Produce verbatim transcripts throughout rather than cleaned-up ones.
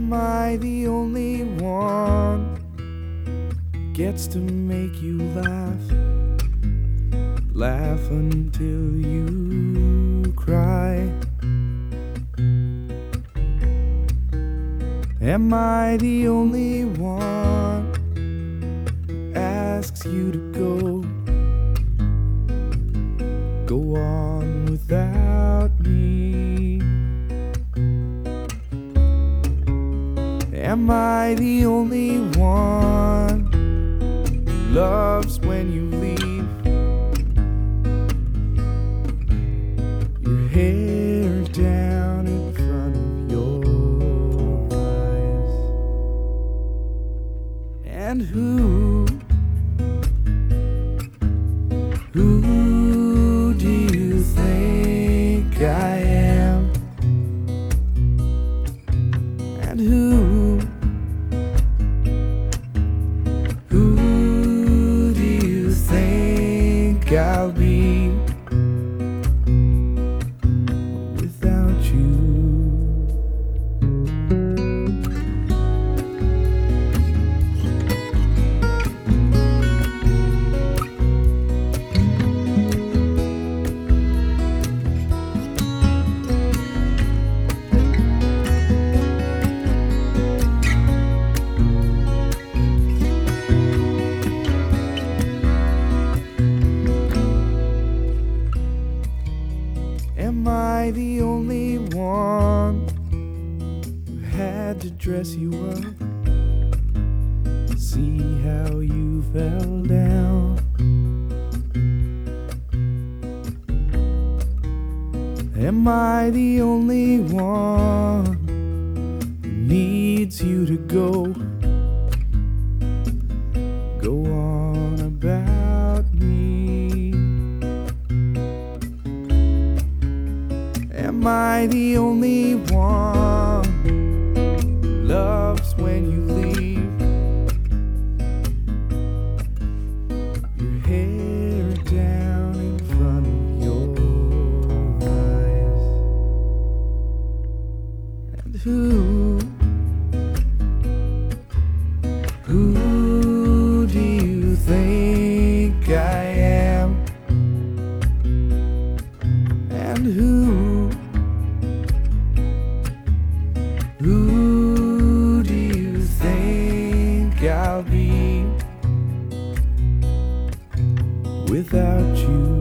Am I the only one gets to make you laugh? Laugh until you cry. Am I the only one who asks you to go? Go on without me. Am I the only one who loves when you leave? Your hair down in front of your eyes. And who, who do you think I am? And who, who do you think I'll be without you? Am I the only one who had to dress you up? See how you fell down. Am I the only one who needs you to go? Go on about me. Am I the only one who loves when you leave? Your hair down in front of your eyes. And who, who do you think I am? And who, who do you think I'll be without you?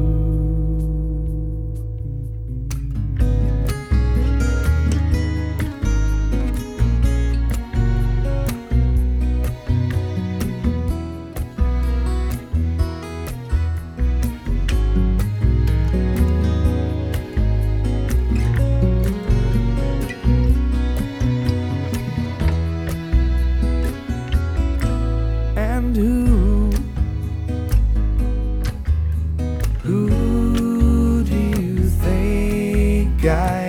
And who, who do you think I am?